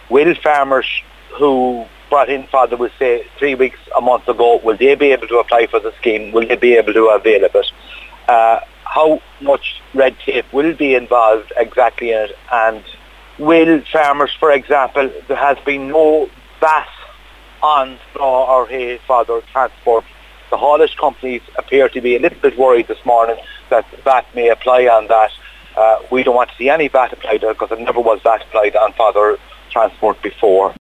Will farmers who brought in fodder, will say 3 weeks, a month ago, will they be able to apply for the scheme? Will they be able to avail of it? How much red tape will be involved exactly in it? And will farmers, for example, there has been no VAT on straw or hay fodder transport. The haulage companies appear to be a little bit worried this morning that VAT may apply on that. We don't want to see any VAT applied because it never was VAT applied on fodder transport before.